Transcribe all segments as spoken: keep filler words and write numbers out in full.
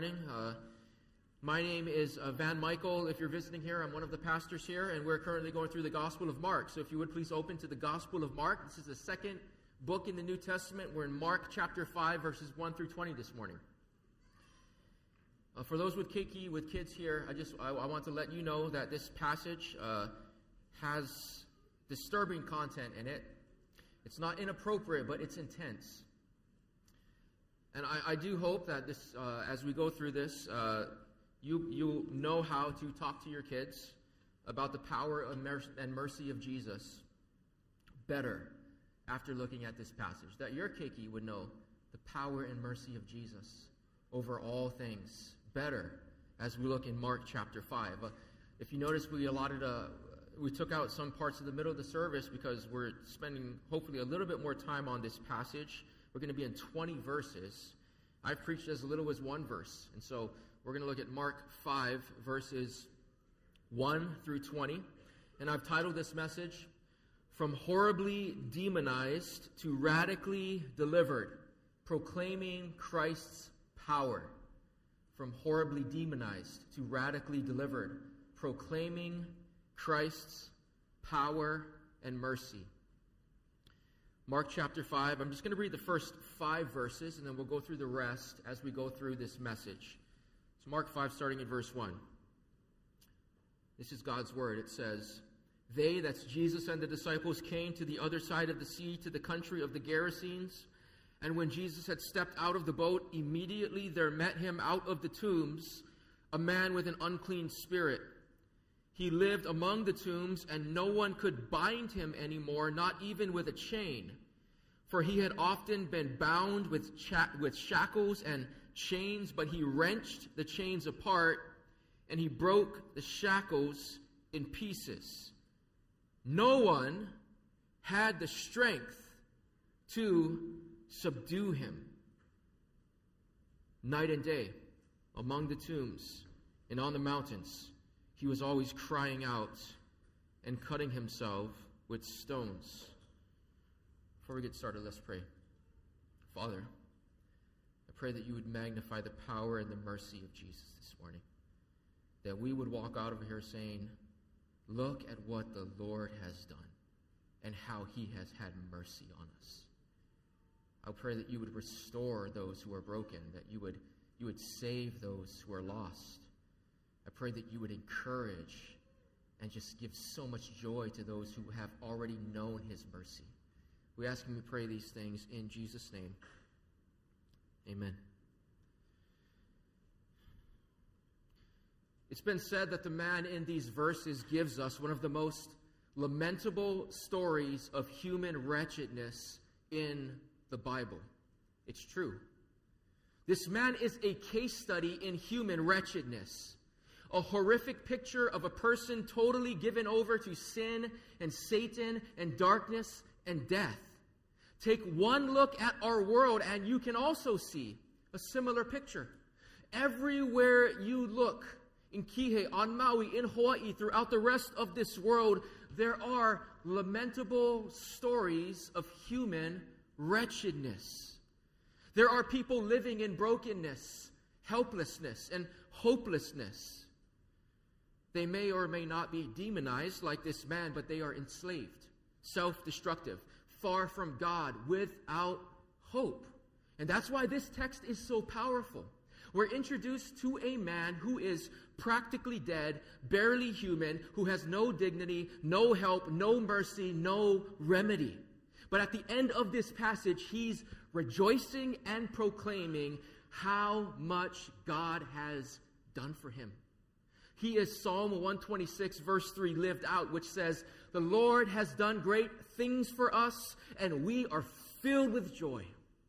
morning. Uh, my name is uh, Van Michael. If you're visiting here, I'm one of the pastors here, and we're currently going through the Gospel of Mark. So if you would please open to the Gospel of Mark. This is the second book in the New Testament. We're in Mark chapter five, verses one through twenty this morning. Uh, for those with Kiki, with kids here, I just I, I want to let you know that this passage uh, has disturbing content in it. It's not inappropriate, but it's intense. And I, I do hope that this, uh, as we go through this, uh, you you know how to talk to your kids about the power of mer- and mercy of Jesus better after looking at this passage. That your Kiki would know the power and mercy of Jesus over all things better as we look in Mark chapter five. Uh, if you notice, we allotted a, we took out some parts of the middle of the service because we're spending hopefully a little bit more time on this passage. We're going to be in twenty verses. I've preached as little as one verse. And so we're going to look at Mark five, verses one through twenty. And I've titled this message, From Horribly Demonized to Radically Delivered, Proclaiming Christ's Power. From horribly demonized to radically delivered, proclaiming Christ's power and mercy. Mark chapter five, I'm just going to read the first five verses, and then we'll go through the rest as we go through this message. So Mark five, starting at verse one. This is God's word. It says, They, that's Jesus and the disciples, came to the other side of the sea, to the country of the Gerasenes. And when Jesus had stepped out of the boat, immediately there met him out of the tombs a man with an unclean spirit. He lived among the tombs, and no one could bind him anymore, not even with a chain. For he had often been bound with, cha- with shackles and chains, but he wrenched the chains apart, and he broke the shackles in pieces. No one had the strength to subdue him. Night and day, among the tombs and on the mountains, he was always crying out and cutting himself with stones. Before we get started, let's pray. Father, I pray that you would magnify the power and the mercy of Jesus this morning. That we would walk out of here saying, look at what the Lord has done and how he has had mercy on us. I pray that you would restore those who are broken, that you would, you would save those who are lost. I pray that you would encourage and just give so much joy to those who have already known his mercy. We ask and we pray these things in Jesus' name. Amen. It's been said that the man in these verses gives us one of the most lamentable stories of human wretchedness in the Bible. It's true. This man is a case study in human wretchedness. A horrific picture of a person totally given over to sin and Satan and darkness and death. Take one look at our world and you can also see a similar picture. Everywhere you look, in Kihei, on Maui, in Hawaii, throughout the rest of this world, there are lamentable stories of human wretchedness. There are people living in brokenness, helplessness, and hopelessness. They may or may not be demonized like this man, but they are enslaved, self-destructive, far from God, without hope. And that's why this text is so powerful. We're introduced to a man who is practically dead, barely human, who has no dignity, no help, no mercy, no remedy. But at the end of this passage, he's rejoicing and proclaiming how much God has done for him. He is Psalm one twenty-six, verse three, lived out, which says, The Lord has done great things for us, and we are filled with joy.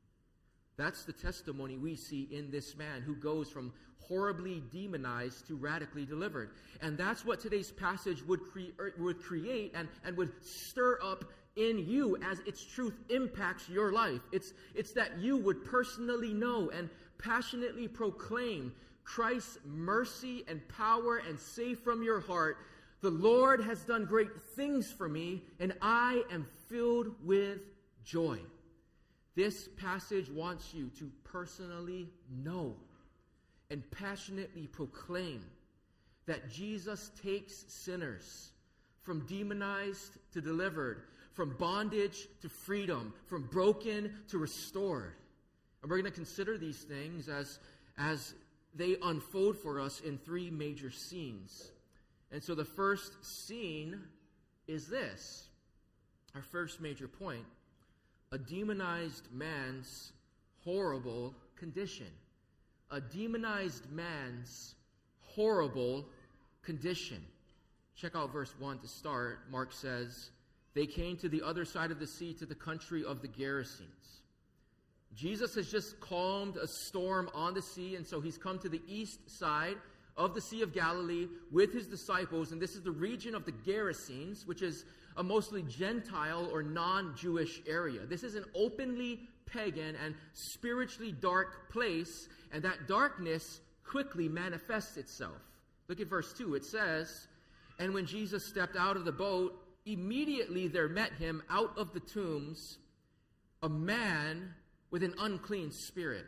That's the testimony we see in this man who goes from horribly demonized to radically delivered. And that's what today's passage would, cre- would create and, and would stir up in you as its truth impacts your life. It's, it's that you would personally know and passionately proclaim Christ's mercy and power and say from your heart, the Lord has done great things for me, and I am filled with joy. This passage wants you to personally know and passionately proclaim that Jesus takes sinners from demonized to delivered, from bondage to freedom, from broken to restored. And we're going to consider these things as, as they unfold for us in three major scenes. And so the first scene is this. Our first major point: a demonized man's horrible condition. A demonized man's horrible condition. Check out verse one to start. Mark says, they came to the other side of the sea, to the country of the Gerasenes. Jesus has just calmed a storm on the sea, and so he's come to the east side of the Sea of Galilee with his disciples, and this is the region of the Gerasenes, which is a mostly Gentile or non-Jewish area. This is an openly pagan and spiritually dark place, and that darkness quickly manifests itself. Look at verse two. It says, and when Jesus stepped out of the boat, immediately there met him out of the tombs a man with an unclean spirit.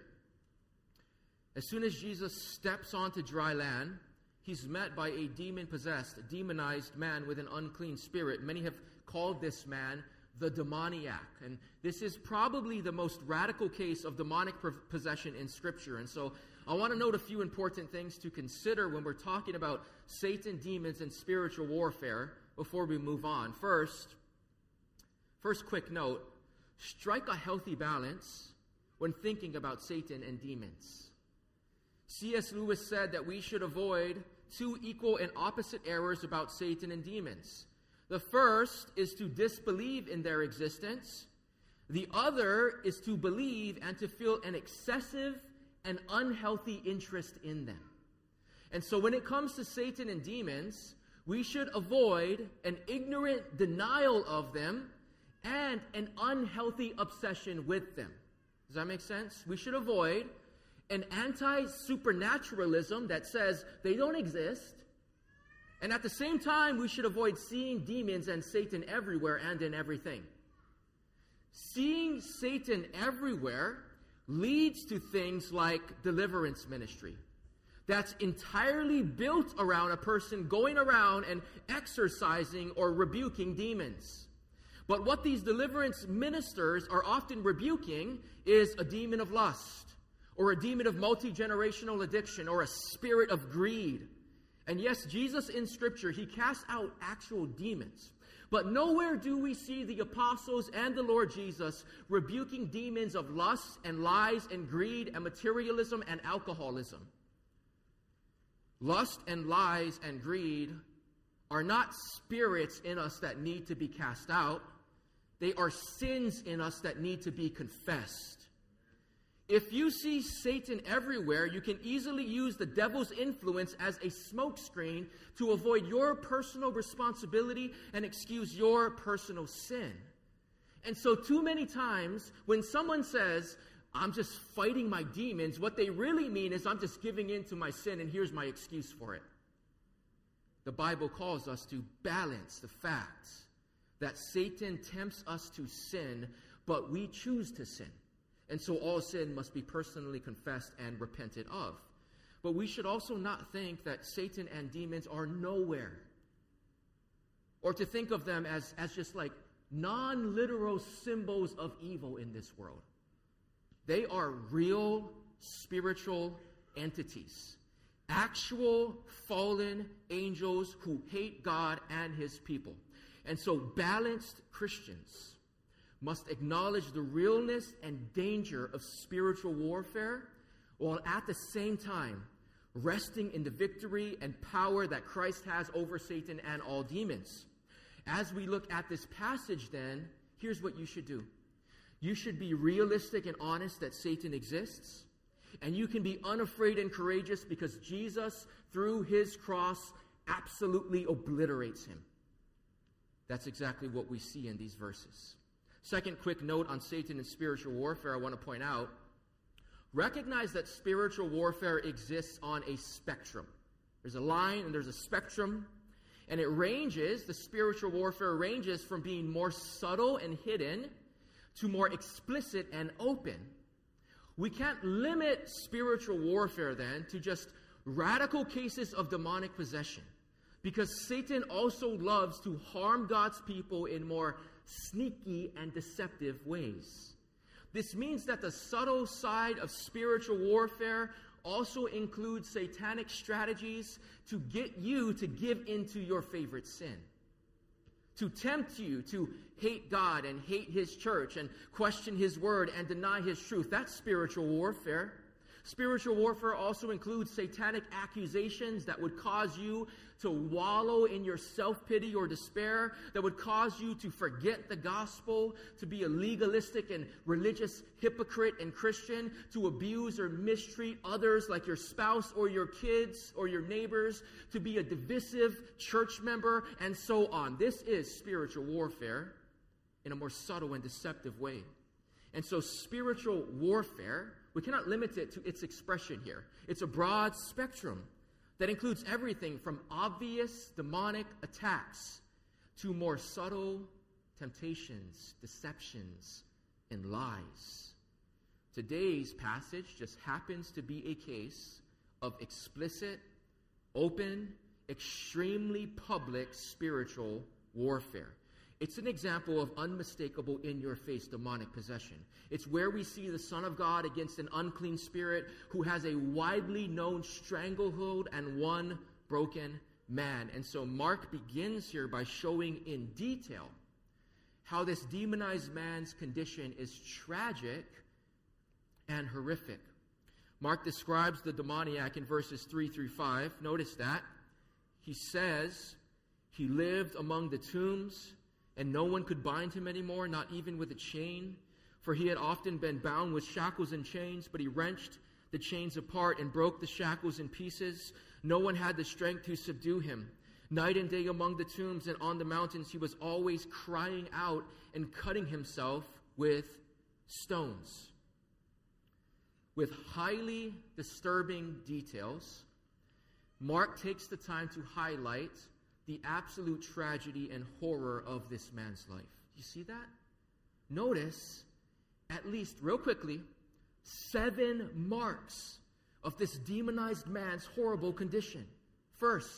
As soon as Jesus steps onto dry land, he's met by a demon-possessed, demonized man with an unclean spirit. Many have called this man the demoniac. And this is probably the most radical case of demonic possession in Scripture. And so I want to note a few important things to consider when we're talking about Satan, demons, and spiritual warfare before we move on. First, first quick note, strike a healthy balance when thinking about Satan and demons. C S Lewis said that we should avoid two equal and opposite errors about Satan and demons. The first is to disbelieve in their existence. The other is to believe and to feel an excessive and unhealthy interest in them. And so when it comes to Satan and demons, we should avoid an ignorant denial of them and an unhealthy obsession with them. Does that make sense? We should avoid an anti-supernaturalism that says they don't exist. And at the same time, we should avoid seeing demons and Satan everywhere and in everything. Seeing Satan everywhere leads to things like deliverance ministry. That's entirely built around a person going around and exorcising or rebuking demons. But what these deliverance ministers are often rebuking is a demon of lust, or a demon of multi-generational addiction, or a spirit of greed. And yes, Jesus in Scripture, he casts out actual demons. But nowhere do we see the apostles and the Lord Jesus rebuking demons of lust and lies and greed and materialism and alcoholism. Lust and lies and greed are not spirits in us that need to be cast out. They are sins in us that need to be confessed. If you see Satan everywhere, you can easily use the devil's influence as a smokescreen to avoid your personal responsibility and excuse your personal sin. And so too many times when someone says, I'm just fighting my demons, what they really mean is I'm just giving in to my sin and here's my excuse for it. The Bible calls us to balance the fact that Satan tempts us to sin, but we choose to sin. And so all sin must be personally confessed and repented of. But we should also not think that Satan and demons are nowhere, or to think of them as, as just like non-literal symbols of evil in this world. They are real spiritual entities, actual fallen angels who hate God and his people. And so balanced Christians must acknowledge the realness and danger of spiritual warfare, while at the same time resting in the victory and power that Christ has over Satan and all demons. As we look at this passage then, here's what you should do. You should be realistic and honest that Satan exists, and you can be unafraid and courageous because Jesus, through his cross, absolutely obliterates him. That's exactly what we see in these verses. Second quick note on Satan and spiritual warfare I want to point out. Recognize that spiritual warfare exists on a spectrum. There's a line and there's a spectrum. And it ranges, the spiritual warfare ranges from being more subtle and hidden to more explicit and open. We can't limit spiritual warfare then to just radical cases of demonic possession, because Satan also loves to harm God's people in more sneaky and deceptive ways. This means that the subtle side of spiritual warfare also includes satanic strategies to get you to give into your favorite sin, to tempt you to hate God and hate His church and question His word and deny His truth. That's spiritual warfare. Spiritual warfare also includes satanic accusations that would cause you to wallow in your self-pity or despair, that would cause you to forget the gospel, to be a legalistic and religious hypocrite and Christian, to abuse or mistreat others like your spouse or your kids or your neighbors, to be a divisive church member, and so on. This is spiritual warfare in a more subtle and deceptive way. And so spiritual warfare, we cannot limit it to its expression here. It's a broad spectrum that includes everything from obvious demonic attacks to more subtle temptations, deceptions, and lies. Today's passage just happens to be a case of explicit, open, extremely public spiritual warfare. It's an example of unmistakable in-your-face demonic possession. It's where we see the Son of God against an unclean spirit who has a widely known stranglehold and one broken man. And so Mark begins here by showing in detail how this demonized man's condition is tragic and horrific. Mark describes the demoniac in verses three through five. Notice that. He says, he lived among the tombs, and no one could bind him anymore, not even with a chain. For he had often been bound with shackles and chains, but he wrenched the chains apart and broke the shackles in pieces. No one had the strength to subdue him. Night and day among the tombs and on the mountains, he was always crying out and cutting himself with stones. With highly disturbing details, Mark takes the time to highlight the absolute tragedy and horror of this man's life. You see that? Notice, at least real quickly, seven marks of this demonized man's horrible condition. First,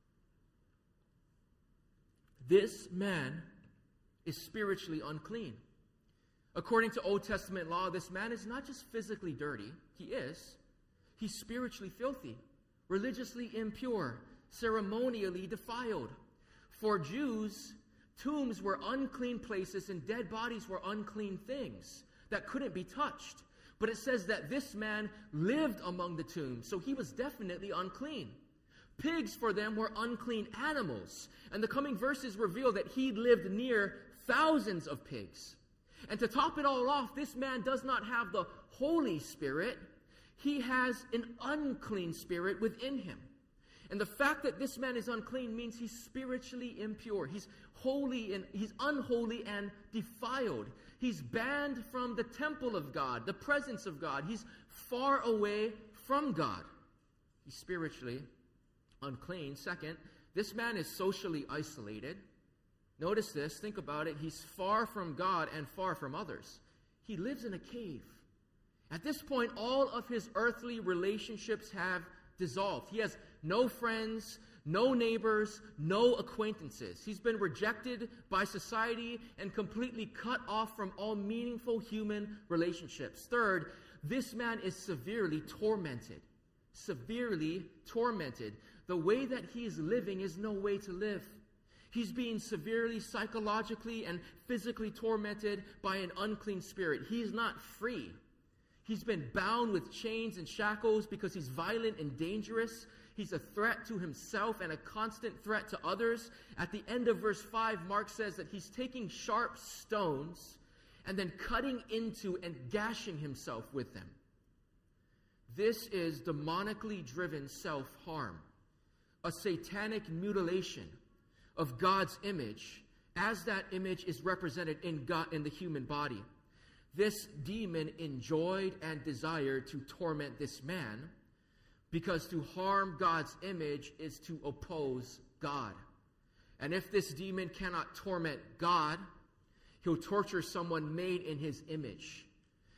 this man is spiritually unclean. According to Old Testament law, this man is not just physically dirty. He is. He's spiritually filthy, religiously impure, ceremonially defiled. For Jews, tombs were unclean places and dead bodies were unclean things that couldn't be touched. But it says that this man lived among the tombs, so he was definitely unclean. Pigs for them were unclean animals, and the coming verses reveal that he lived near thousands of pigs. And to top it all off, this man does not have the Holy Spirit. He has an unclean spirit within him. And the fact that this man is unclean means he's spiritually impure. He's holy and he's unholy and defiled. He's banned from the temple of God, the presence of God. He's far away from God. He's spiritually unclean. Second, this man is socially isolated. Notice this, think about it. He's far from God and far from others. He lives in a cave. At this point, all of his earthly relationships have dissolved. He has no friends, no neighbors, no acquaintances. He's been rejected by society and completely cut off from all meaningful human relationships. Third, this man is severely tormented. Severely tormented. The way that he is living is no way to live. He's being severely psychologically and physically tormented by an unclean spirit. He's not free. He's been bound with chains and shackles because he's violent and dangerous. He's a threat to himself and a constant threat to others. At the end of verse five, Mark says that he's taking sharp stones and then cutting into and gashing himself with them. This is demonically driven self-harm, a satanic mutilation of God's image as that image is represented in God, in the human body. This demon enjoyed and desired to torment this man, because to harm God's image is to oppose God. And if this demon cannot torment God, he'll torture someone made in his image.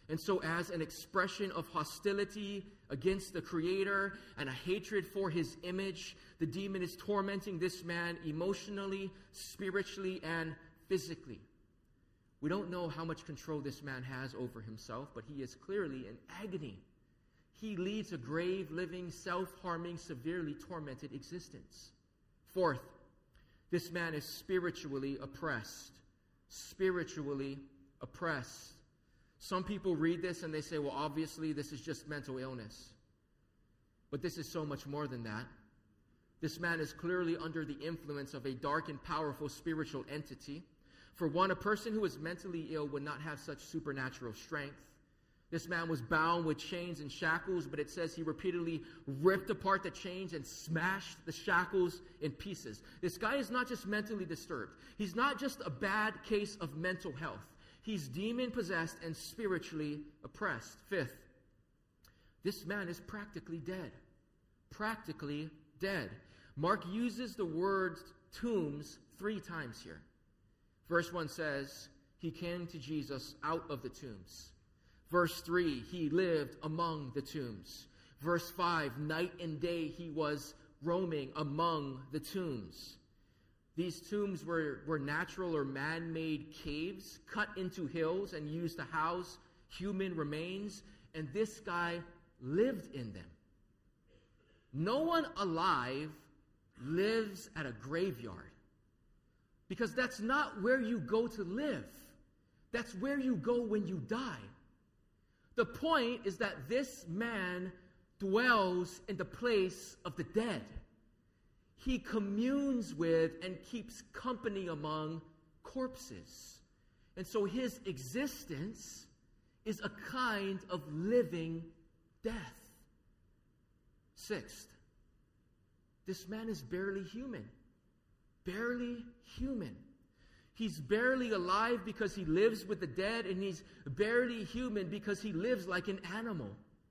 And so as an expression of hostility against the Creator and a hatred for his image, the demon is tormenting this man emotionally, spiritually, and physically. We don't know how much control this man has over himself, but he is clearly in agony. He leads a grave, living, self-harming, severely tormented existence. Fourth, this man is spiritually oppressed. Spiritually oppressed. Some people read this and they say, well, obviously this is just mental illness. But this is so much more than that. This man is clearly under the influence of a dark and powerful spiritual entity. For one, a person who is mentally ill would not have such supernatural strength. This man was bound with chains and shackles, but it says he repeatedly ripped apart the chains and smashed the shackles in pieces. This guy is not just mentally disturbed. He's not just a bad case of mental health. He's demon-possessed and spiritually oppressed. Fifth, this man is practically dead. Practically dead. Mark uses the word tombs three times here. Verse one says, he came to Jesus out of the tombs. Verse three, he lived among the tombs. Verse five, night and day he was roaming among the tombs. These tombs were, were natural or man-made caves cut into hills and used to house human remains, and this guy lived in them. No one alive lives at a graveyard, because that's not where you go to live. That's where you go when you die. The point is that this man dwells in the place of the dead. He communes with and keeps company among corpses. And so his existence is a kind of living death. Sixth, this man is barely human. Barely human. He's barely alive because he lives with the dead, and he's barely human because he lives like an animal.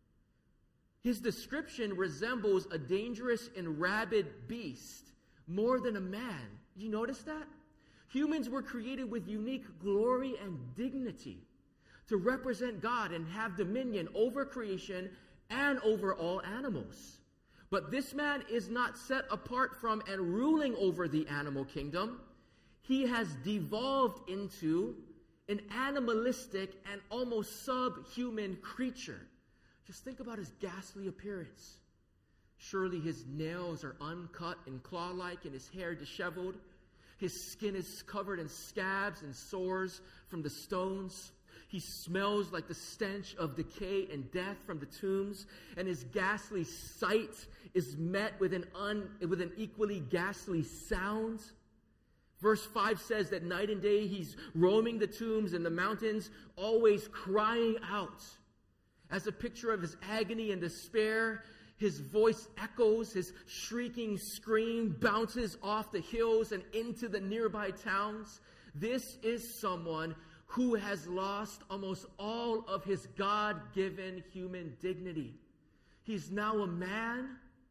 His description resembles a dangerous and rabid beast more than a man. Did you notice that? Humans were created with unique glory and dignity to represent God and have dominion over creation and over all animals. But this man is not set apart from and ruling over the animal kingdom. He has devolved into an animalistic and almost subhuman creature. Just think about his ghastly appearance. Surely his nails are uncut and claw-like and his hair disheveled. His skin is covered in scabs and sores from the stones. He smells like the stench of decay and death from the tombs, and his ghastly sight is met with an, un, with an equally ghastly sound. Verse five says that night and day he's roaming the tombs and the mountains, always crying out. As a picture of his agony and despair, his voice echoes, his shrieking scream bounces off the hills and into the nearby towns. This is someone who has lost almost all of his God-given human dignity. He's now a man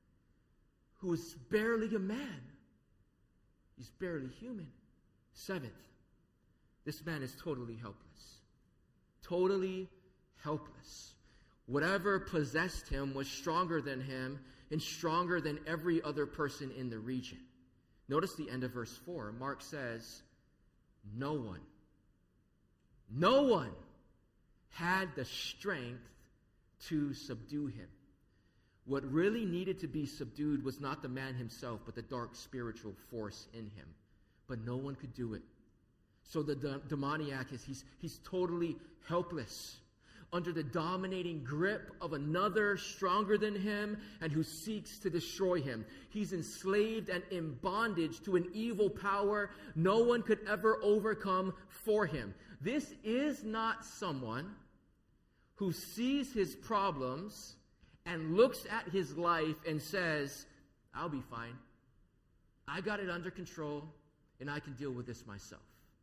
who is barely a man. He's barely human. Seventh, this man is totally helpless. Totally helpless. Whatever possessed him was stronger than him and stronger than every other person in the region. Notice the end of verse four. Mark says, no one, no one had the strength to subdue him. What really needed to be subdued was not the man himself, but the dark spiritual force in him. But no one could do it. So the de- demoniac is, he's, he's totally helpless under the dominating grip of another stronger than him and who seeks to destroy him. He's enslaved and in bondage to an evil power no one could ever overcome for him. This is not someone who sees his problems and looks at his life and says, I'll be fine. I got it under control and I can deal with this myself.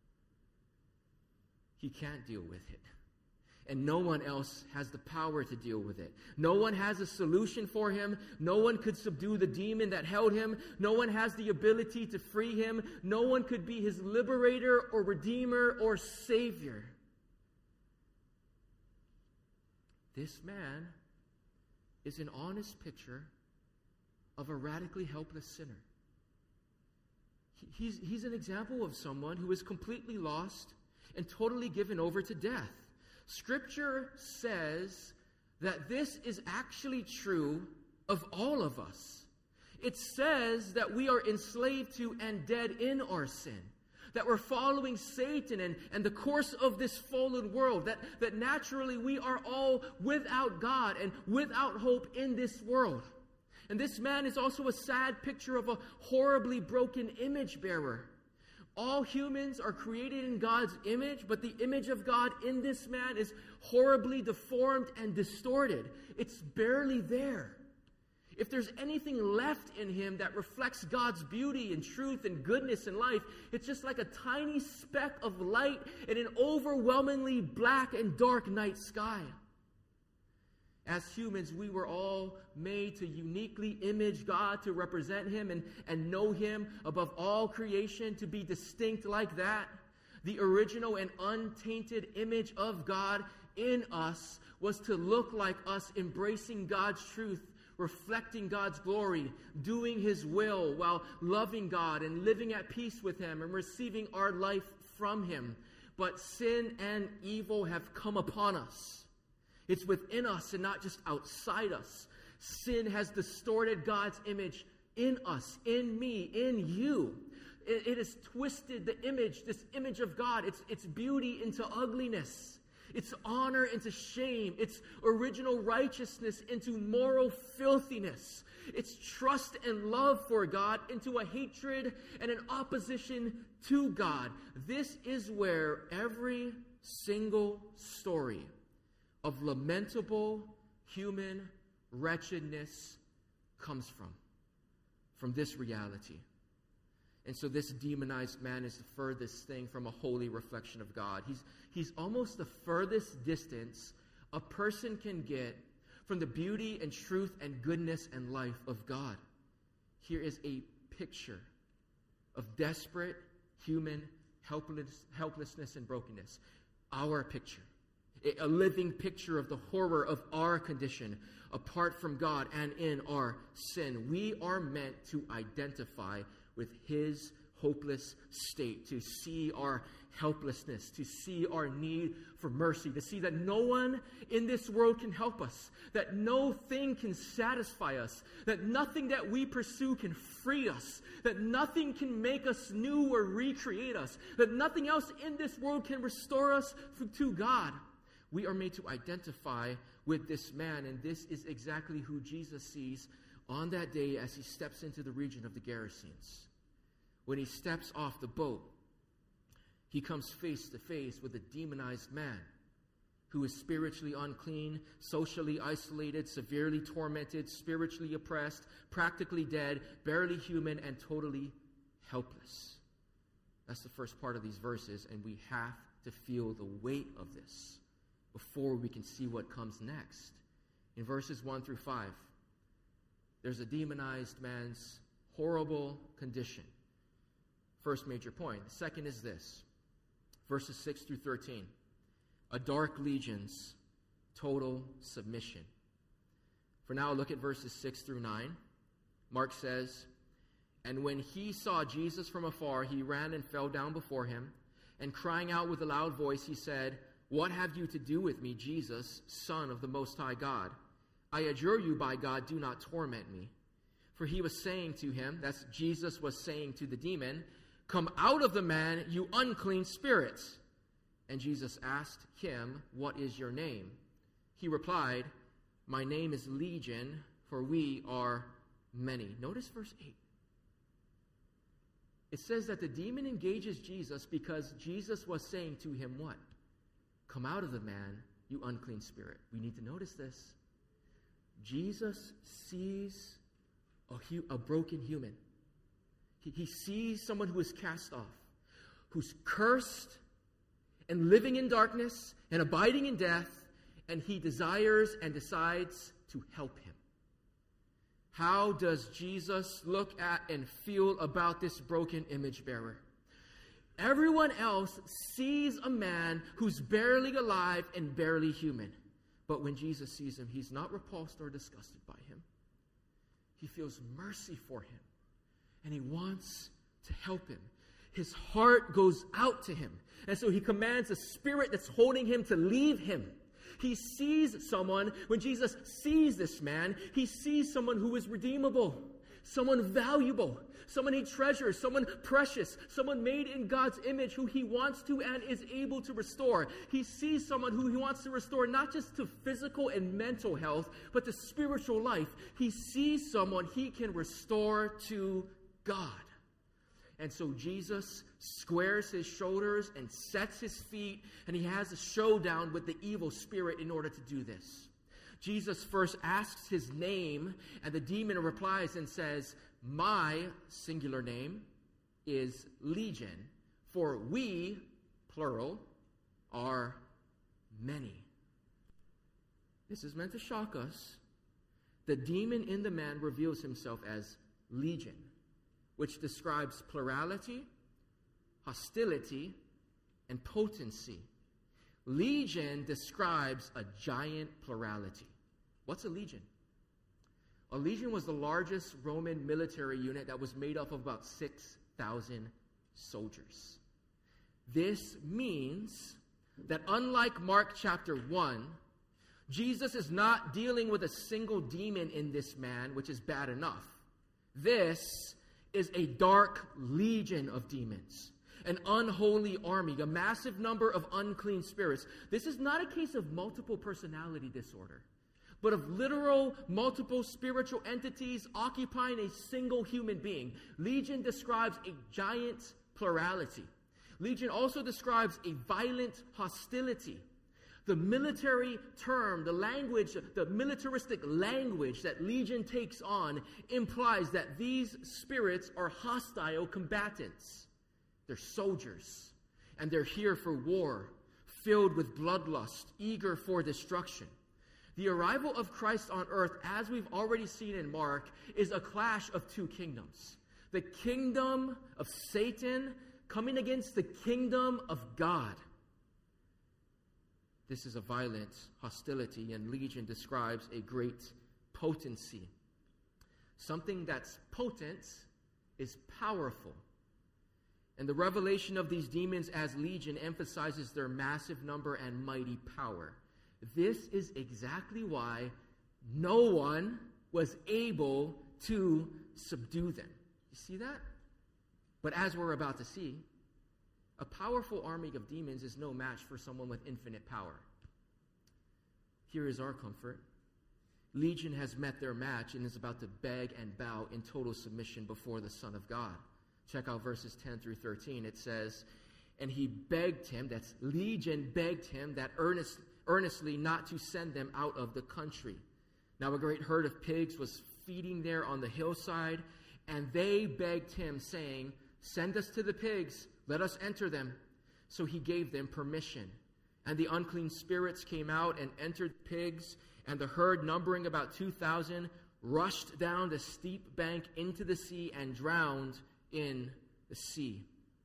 He can't deal with it. And no one else has the power to deal with it. No one has a solution for him. No one could subdue the demon that held him. No one has the ability to free him. No one could be his liberator or redeemer or savior. this man is an honest picture of a radically helpless sinner. He's, he's an example of someone who is completely lost and totally given over to death. Scripture says that this is actually true of all of us. It says that we are enslaved to and dead in our sin, that we're following Satan and, and the course of this fallen world, that, that naturally we are all without God and without hope in this world. And this man is also a sad picture of a horribly broken image bearer. All humans are created in God's image, but the image of God in this man is horribly deformed and distorted. It's barely there. If there's anything left in him that reflects God's beauty and truth and goodness in life, it's just like a tiny speck of light in an overwhelmingly black and dark night sky. As humans, we were all made to uniquely image God, to represent Him and, and know Him above all creation, to be distinct like that. The original and untainted image of God in us was to look like us, embracing God's truth, reflecting God's glory, doing His will while loving God and living at peace with Him and receiving our life from Him. But sin and evil have come upon us. It's within us and not just outside us. Sin has distorted God's image in us, in me, in you. It, it has twisted the image, this image of God, its, its beauty into ugliness, its honor into shame, its original righteousness into moral filthiness, its trust and love for God into a hatred and an opposition to God. This is where every single story of lamentable human wretchedness comes from, from this reality. And so this demonized man is the furthest thing from a holy reflection of God. He's, he's almost the furthest distance a person can get from the beauty and truth and goodness and life of God. Here is a picture of desperate human helpless, helplessness and brokenness. Our picture. A living picture of the horror of our condition apart from God and in our sin. We are meant to identify with His hopeless state, to see our helplessness, to see our need for mercy, to see that no one in this world can help us, that no thing can satisfy us, that nothing that we pursue can free us, that nothing can make us new or recreate us, that nothing else in this world can restore us to God. We are made to identify with this man, and this is exactly who Jesus sees on that day as He steps into the region of the Gerasenes. When He steps off the boat, He comes face to face with a demonized man who is spiritually unclean, socially isolated, severely tormented, spiritually oppressed, practically dead, barely human, and totally helpless. That's the first part of these verses, and we have to feel the weight of this before we can see what comes next. In verses one through five, there's a demonized man's horrible condition. First major point. The second is this. Verses six through thirteen. A dark legion's total submission. For now, look at verses six through nine. Mark says, "And when he saw Jesus from afar, he ran and fell down before him, and crying out with a loud voice, he said, 'What have you to do with me, Jesus, Son of the Most High God? I adjure you by God, do not torment me.' For he was saying to him," that's Jesus was saying to the demon, "Come out of the man, you unclean spirit." And Jesus asked him, "What is your name?" He replied, "My name is Legion, for we are many." Notice verse eight. It says that the demon engages Jesus because Jesus was saying to him what? "Come out of the man, you unclean spirit." We need to notice this. Jesus sees a, hu- a broken human. He, he sees someone who is cast off, who's cursed and living in darkness and abiding in death, and he desires and decides to help him. How does Jesus look at and feel about this broken image bearer? Everyone else sees a man who's barely alive and barely human. But when Jesus sees him, he's not repulsed or disgusted by him. He feels mercy for him, and he wants to help him. His heart goes out to him, and so he commands the spirit that's holding him to leave him. He sees someone, when Jesus sees this man, he sees someone who is redeemable, someone valuable, someone he treasures, someone precious, someone made in God's image who he wants to and is able to restore. He sees someone who he wants to restore not just to physical and mental health, but to spiritual life. He sees someone he can restore to God. And so Jesus squares his shoulders and sets his feet, and he has a showdown with the evil spirit in order to do this. Jesus first asks his name, and the demon replies and says, "My," singular name, "is Legion, for we," plural, "are many." This is meant to shock us. The demon in the man reveals himself as Legion, which describes plurality, hostility, and potency. Legion describes a giant plurality. What's a legion? A legion was the largest Roman military unit that was made up of about six thousand soldiers. This means that unlike Mark chapter one, Jesus is not dealing with a single demon in this man, which is bad enough. This is a dark legion of demons, an unholy army, a massive number of unclean spirits. This is not a case of multiple personality disorder, but of literal multiple spiritual entities occupying a single human being. Legion describes a giant plurality. Legion also describes a violent hostility. The military term, the language, the militaristic language that legion takes on implies that these spirits are hostile combatants. They're soldiers, and they're here for war, filled with bloodlust, eager for destruction. The arrival of Christ on earth, as we've already seen in Mark, is a clash of two kingdoms. The kingdom of Satan coming against the kingdom of God. This is a violent hostility, and legion describes a great potency. Something that's potent is powerful. And the revelation of these demons as legion emphasizes their massive number and mighty power. This is exactly why no one was able to subdue them. You see that? But as we're about to see, a powerful army of demons is no match for someone with infinite power. Here is our comfort. Legion has met their match and is about to beg and bow in total submission before the Son of God. Check out verses ten through thirteen. It says, "And he begged him," that's Legion begged him, that earnest, earnestly not to send them out of the country. Now a great herd of pigs was feeding there on the hillside, and they begged him, saying, "Send us to the pigs, let us enter them." So he gave them permission. And the unclean spirits came out and entered pigs, and the herd, numbering about two thousand, rushed down the steep bank into the sea and drowned in the sea.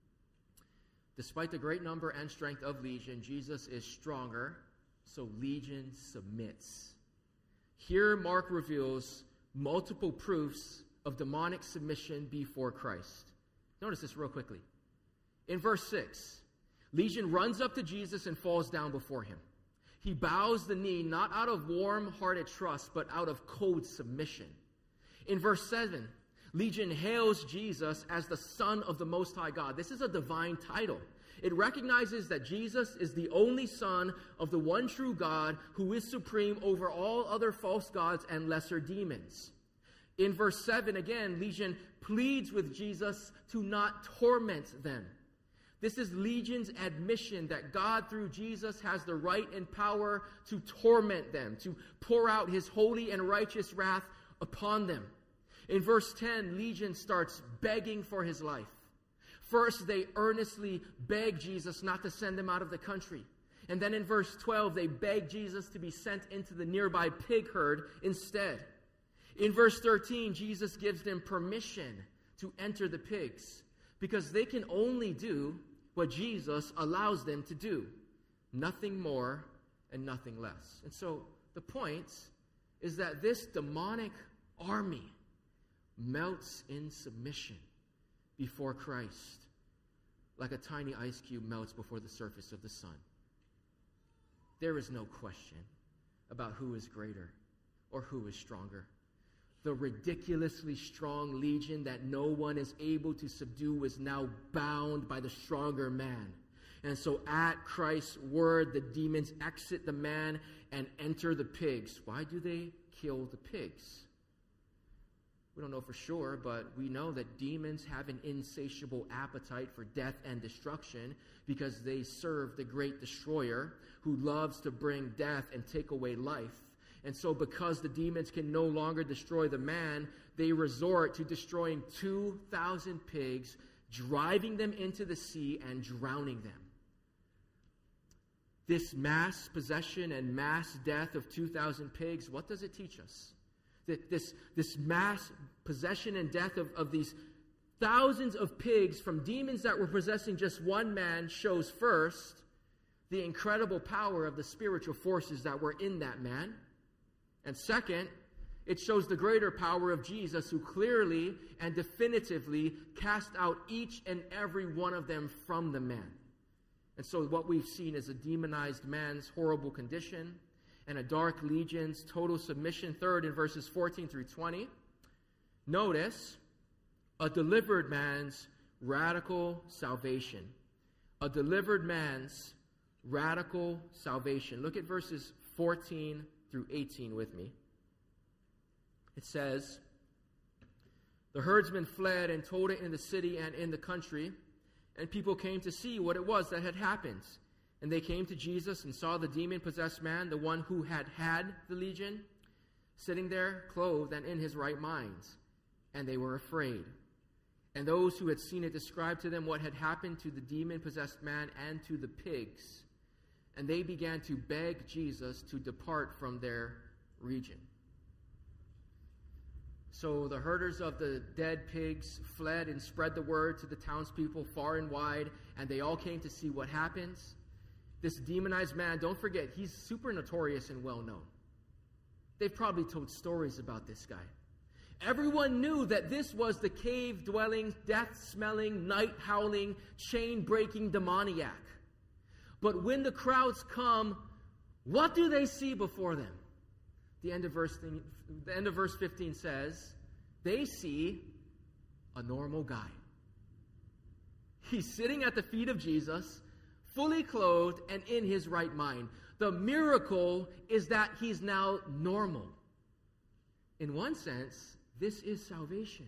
Despite the great number and strength of Legion, Jesus is stronger, so Legion submits. Here Mark reveals multiple proofs of demonic submission before Christ. Notice this real quickly. In verse six, Legion runs up to Jesus and falls down before him. He bows the knee, not out of warm-hearted trust, but out of cold submission. In verse seven, Legion hails Jesus as the Son of the Most High God. This is a divine title. It recognizes that Jesus is the only Son of the one true God who is supreme over all other false gods and lesser demons. In verse seven, again, Legion pleads with Jesus to not torment them. This is Legion's admission that God, through Jesus, has the right and power to torment them, to pour out his holy and righteous wrath upon them. In verse ten, Legion starts begging for his life. First, they earnestly beg Jesus not to send them out of the country. And then in verse twelve, they beg Jesus to be sent into the nearby pig herd instead. In verse thirteen, Jesus gives them permission to enter the pigs because they can only do what Jesus allows them to do. Nothing more and nothing less. And so the point is that this demonic army melts in submission before Christ like a tiny ice cube melts before the surface of the sun. There is no question about who is greater or who is stronger. The ridiculously strong legion that no one is able to subdue is now bound by the stronger man. And so at Christ's word, the demons exit the man and enter the pigs. Why do they kill the pigs? We don't know for sure, but we know that demons have an insatiable appetite for death and destruction because they serve the great destroyer who loves to bring death and take away life. And so because the demons can no longer destroy the man, they resort to destroying two thousand pigs, driving them into the sea and drowning them. This mass possession and mass death of two thousand pigs, what does it teach us? That this, this mass possession and death of, of these thousands of pigs from demons that were possessing just one man shows first the incredible power of the spiritual forces that were in that man. And second, it shows the greater power of Jesus, who clearly and definitively cast out each and every one of them from the man. And so what we've seen is a demonized man's horrible condition and a dark legion's total submission. Third, in verses fourteen through twenty, notice a delivered man's radical salvation. A delivered man's radical salvation. Look at verses fourteen through eighteen with me. It says, "The herdsmen fled and told it in the city and in the country, and people came to see what it was that had happened. And they came to Jesus and saw the demon-possessed man, the one who had had the legion, sitting there, clothed and in his right mind. And they were afraid. And those who had seen it described to them what had happened to the demon-possessed man and to the pigs. And they began to beg Jesus to depart from their region." So the herders of the dead pigs fled and spread the word to the townspeople far and wide, and they all came to see what happens. This demonized man, don't forget, he's super notorious and well known. They've probably told stories about this guy. Everyone knew that this was the cave-dwelling, death-smelling, night-howling, chain-breaking demoniac. But when the crowds come, what do they see before them? The end of verse, the end of verse fifteen says, they see a normal guy. He's sitting at the feet of Jesus, fully clothed and in his right mind. The miracle is that he's now normal. In one sense, this is salvation.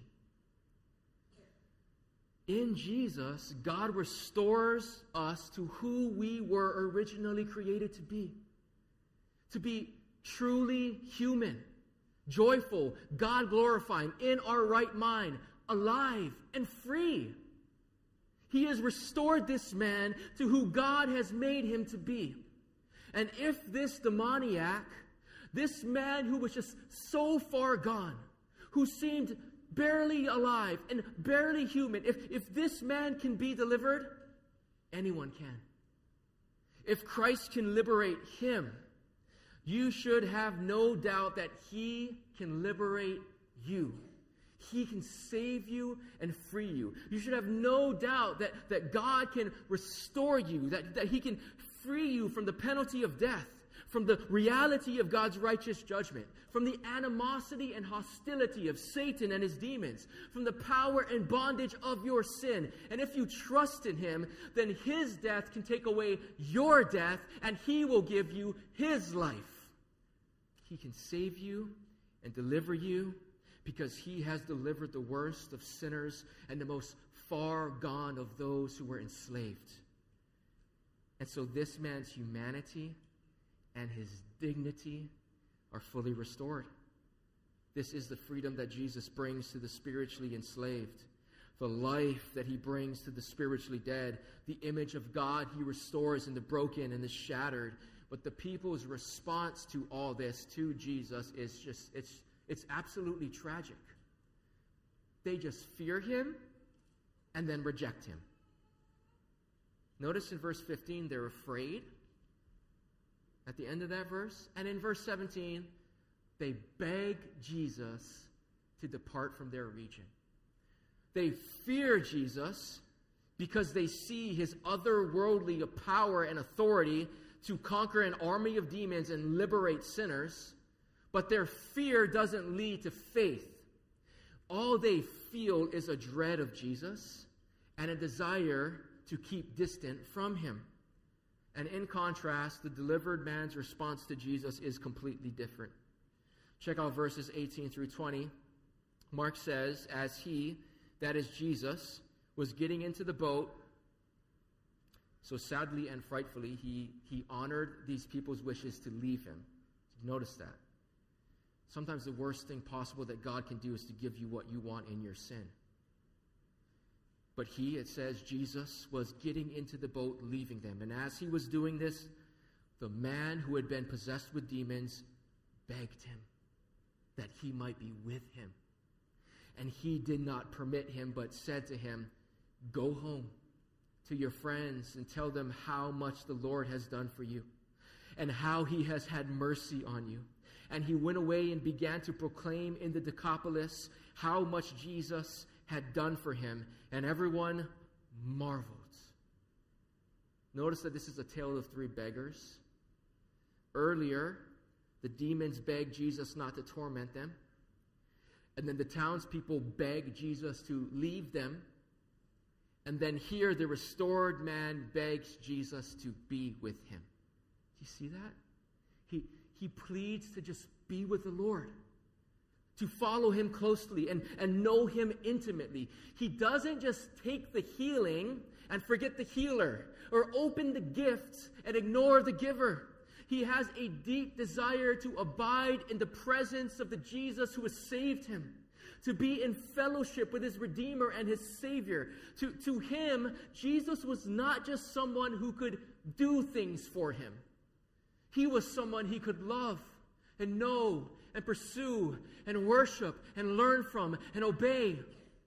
In Jesus, God restores us to who we were originally created to be. To be truly human, joyful, God-glorifying, in our right mind, alive and free. He has restored this man to who God has made him to be. And if this demoniac, this man who was just so far gone, who seemed barely alive and barely human, if, if this man can be delivered, anyone can. If Christ can liberate him, you should have no doubt that he can liberate you. He can save you and free you. You should have no doubt that, that God can restore you, that, that he can free you from the penalty of death, from the reality of God's righteous judgment, from the animosity and hostility of Satan and his demons, from the power and bondage of your sin. And if you trust in him, then his death can take away your death, and he will give you his life. He can save you and deliver you, because he has delivered the worst of sinners and the most far gone of those who were enslaved. And so this man's humanity and his dignity are fully restored. This is the freedom that Jesus brings to the spiritually enslaved, the life that he brings to the spiritually dead, the image of God he restores in the broken and the shattered. But the people's response to all this, to Jesus, is just, it's It's absolutely tragic. They just fear him and then reject him. Notice in verse fifteen, they're afraid. That at the end of that verse. And in verse seventeen, they beg Jesus to depart from their region. They fear Jesus because they see his otherworldly power and authority to conquer an army of demons and liberate sinners. But their fear doesn't lead to faith. All they feel is a dread of Jesus and a desire to keep distant from him. And in contrast, the delivered man's response to Jesus is completely different. Check out verses eighteen through twenty. Mark says, as he, that is Jesus, was getting into the boat, so sadly and frightfully, he, he honored these people's wishes to leave him. Notice that. Sometimes the worst thing possible that God can do is to give you what you want in your sin. But he, it says, Jesus was getting into the boat, leaving them. And as he was doing this, the man who had been possessed with demons begged him that he might be with him. And he did not permit him, but said to him, go home to your friends and tell them how much the Lord has done for you and how he has had mercy on you. And he went away and began to proclaim in the Decapolis how much Jesus had done for him, and everyone marveled. Notice that this is a tale of three beggars. Earlier, the demons begged Jesus not to torment them. And then the townspeople begged Jesus to leave them. And then here, the restored man begs Jesus to be with him. Do you see that? He, he pleads to just be with the Lord, to follow him closely and, and know him intimately. He doesn't just take the healing and forget the healer, or open the gifts and ignore the giver. He has a deep desire to abide in the presence of the Jesus who has saved him, to be in fellowship with his Redeemer and his Savior. To, to him, Jesus was not just someone who could do things for him. He was someone he could love and know and pursue and worship and learn from and obey.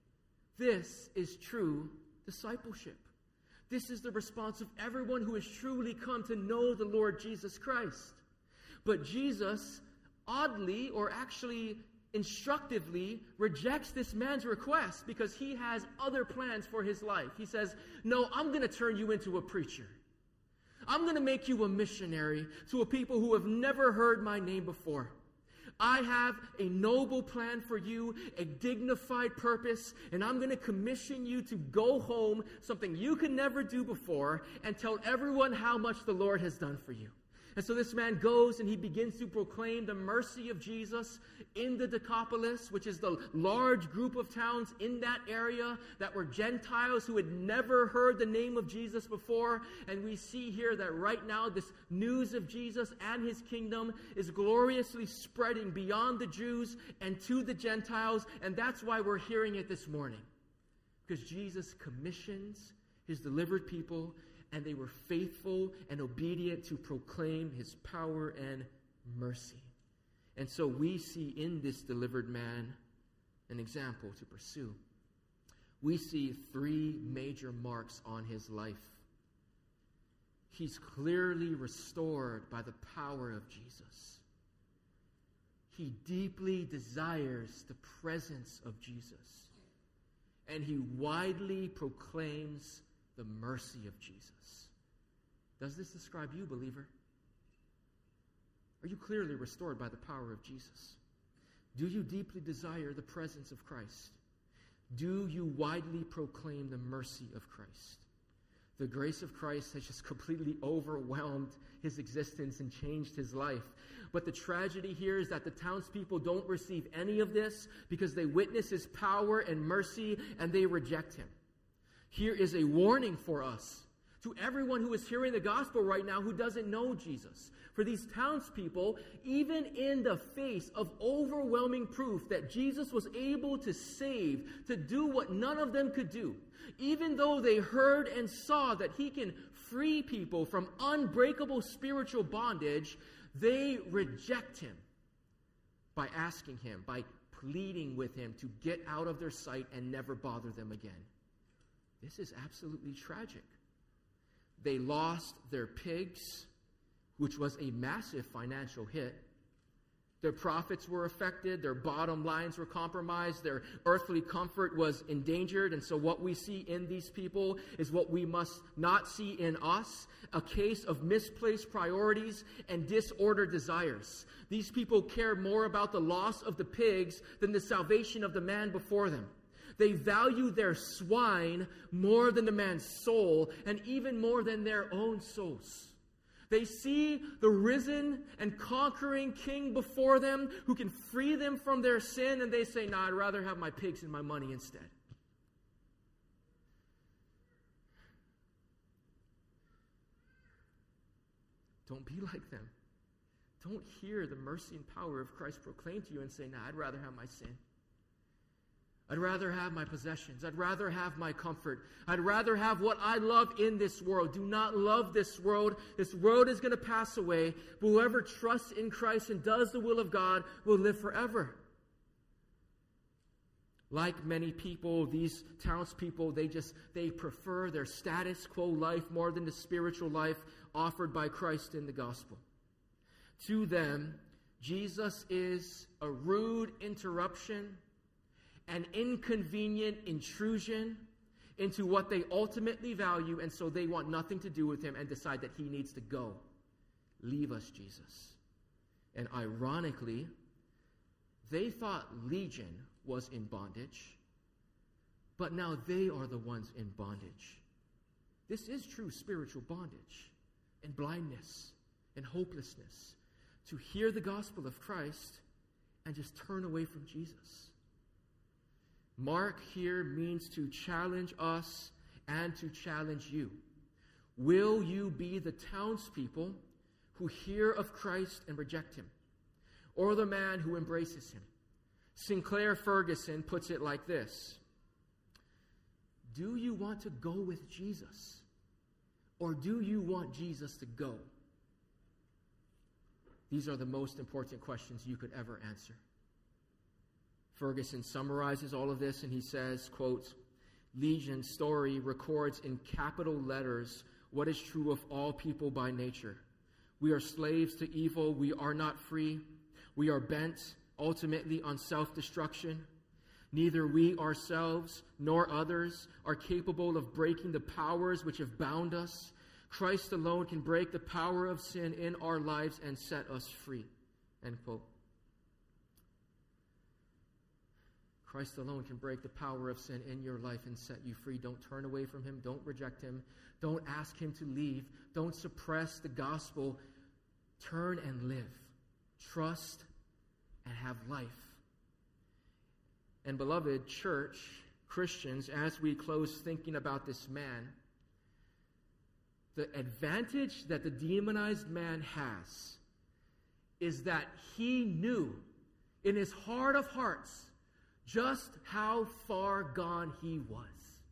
This is true discipleship. This is the response of everyone who has truly come to know the Lord Jesus Christ. But Jesus, oddly, or actually instructively, rejects this man's request because he has other plans for his life. He says, no, I'm going to turn you into a preacher. I'm going to make you a missionary to a people who have never heard my name before. I have a noble plan for you, a dignified purpose, and I'm going to commission you to go home, something you could never do before, and tell everyone how much the Lord has done for you. And so this man goes and he begins to proclaim the mercy of Jesus in the Decapolis, which is the large group of towns in that area that were Gentiles who had never heard the name of Jesus before. And we see here that right now this news of Jesus and his kingdom is gloriously spreading beyond the Jews and to the Gentiles. And that's why we're hearing it this morning, because Jesus commissions his delivered people, and they were faithful and obedient to proclaim his power and mercy. And so we see in this delivered man an example to pursue. We see three major marks on his life. He's clearly restored by the power of Jesus. He deeply desires the presence of Jesus. And he widely proclaims the mercy of Jesus. Does this describe you, believer? Are you clearly restored by the power of Jesus? Do you deeply desire the presence of Christ? Do you widely proclaim the mercy of Christ? The grace of Christ has just completely overwhelmed his existence and changed his life. But the tragedy here is that the townspeople don't receive any of this because they witness his power and mercy and they reject him. Here is a warning for us, to everyone who is hearing the gospel right now who doesn't know Jesus. For these townspeople, even in the face of overwhelming proof that Jesus was able to save, to do what none of them could do, even though they heard and saw that he can free people from unbreakable spiritual bondage, they reject him by asking him, by pleading with him to get out of their sight and never bother them again. This is absolutely tragic. They lost their pigs, which was a massive financial hit. Their profits were affected, their bottom lines were compromised, their earthly comfort was endangered. And so what we see in these people is what we must not see in us, a case of misplaced priorities and disordered desires. These people care more about the loss of the pigs than the salvation of the man before them. They value their swine more than the man's soul, and even more than their own souls. They see the risen and conquering king before them who can free them from their sin, and they say, "No, I'd rather have my pigs and my money instead." Don't be like them. Don't hear the mercy and power of Christ proclaimed to you and say, "No, I'd rather have my sin. I'd rather have my possessions. I'd rather have my comfort. I'd rather have what I love in this world." Do not love this world. This world is going to pass away. But whoever trusts in Christ and does the will of God will live forever. Like many people, these townspeople, they just, they prefer their status quo life more than the spiritual life offered by Christ in the gospel. To them, Jesus is a rude interruption, an inconvenient intrusion into what they ultimately value, and so they want nothing to do with him and decide that he needs to go. Leave us, Jesus. And ironically, they thought Legion was in bondage, but now they are the ones in bondage. This is true spiritual bondage and blindness and hopelessness, to hear the gospel of Christ and just turn away from Jesus. Mark here means to challenge us and to challenge you. Will you be the townspeople who hear of Christ and reject him, or the man who embraces him? Sinclair Ferguson puts it like this: do you want to go with Jesus, or do you want Jesus to go? These are the most important questions you could ever answer. Ferguson summarizes all of this, and he says, quote, "Legion's story records in capital letters what is true of all people by nature. We are slaves to evil. We are not free. We are bent ultimately on self-destruction. Neither we ourselves nor others are capable of breaking the powers which have bound us. Christ alone can break the power of sin in our lives and set us free." End quote. Christ alone can break the power of sin in your life and set you free. Don't turn away from him. Don't reject him. Don't ask him to leave. Don't suppress the gospel. Turn and live. Trust and have life. And beloved church, Christians, as we close thinking about this man, the advantage that the demonized man has is that he knew in his heart of hearts just how far gone he was.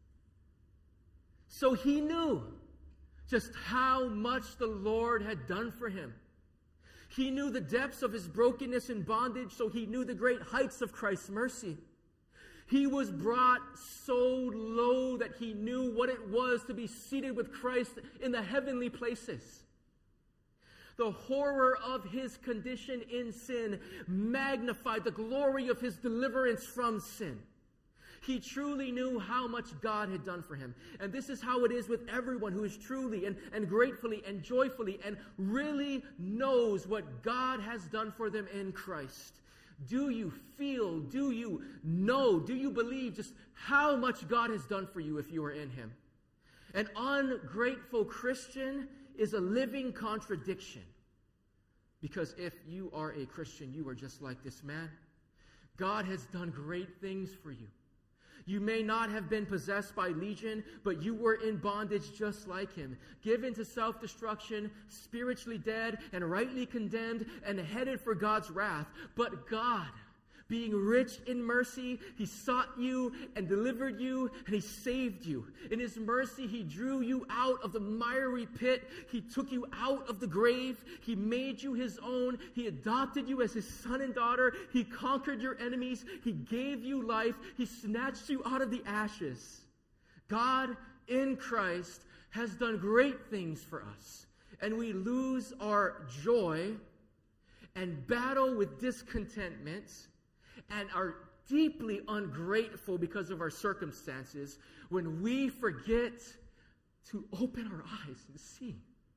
So he knew just how much the Lord had done for him. He knew the depths of his brokenness and bondage, so he knew the great heights of Christ's mercy. He was brought so low that he knew what it was to be seated with Christ in the heavenly places. The horror of his condition in sin magnified the glory of his deliverance from sin. He truly knew how much God had done for him. And this is how it is with everyone who is truly and, and gratefully and joyfully and really knows what God has done for them in Christ. Do you feel, do you know, do you believe just how much God has done for you if you are in him? An ungrateful Christian is a living contradiction. Because if you are a Christian, you are just like this man. God has done great things for you. You may not have been possessed by Legion, but you were in bondage just like him, given to self-destruction, spiritually dead, and rightly condemned, and headed for God's wrath. But God, being rich in mercy, he sought you and delivered you, and he saved you. In his mercy, he drew you out of the miry pit. He took you out of the grave. He made you his own. He adopted you as his son and daughter. He conquered your enemies. He gave you life. He snatched you out of the ashes. God in Christ has done great things for us. and we lose our joy and battle with discontentment and are deeply ungrateful because of our circumstances, when we forget to open our eyes and see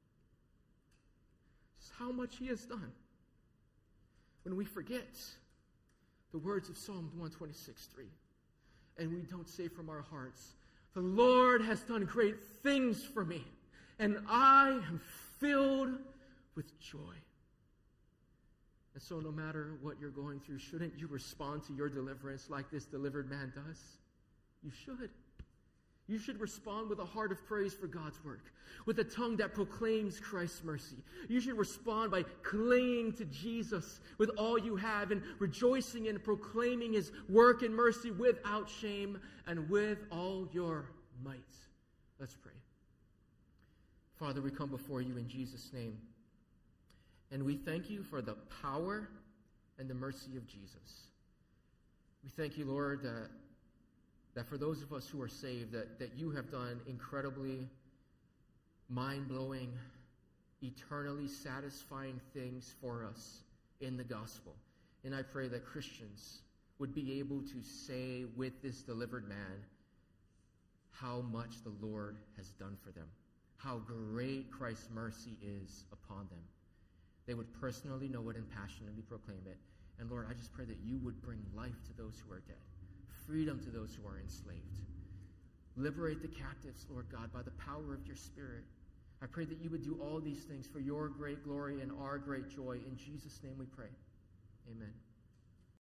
just how much He has done. When we forget the words of Psalm one twenty-six three, and we don't say from our hearts, the Lord has done great things for me, and I am filled with joy. And so no matter what you're going through, shouldn't you respond to your deliverance like this delivered man does? You should. You should respond with a heart of praise for God's work, with a tongue that proclaims Christ's mercy. You should respond by clinging to Jesus with all you have and rejoicing and proclaiming His work and mercy without shame and with all your might. Let's pray. Father, we come before you in Jesus' name, and we thank you for the power and the mercy of Jesus. We thank you, Lord, that that for those of us who are saved, that, that you have done incredibly mind-blowing, eternally satisfying things for us in the gospel. And I pray that Christians would be able to say with this delivered man how much the Lord has done for them, how great Christ's mercy is upon them. They would personally know it and passionately proclaim it. And Lord, I just pray that you would bring life to those who are dead, freedom to those who are enslaved. Liberate the captives, Lord God, by the power of your Spirit. I pray that you would do all these things for your great glory and our great joy. In Jesus' name we pray. Amen.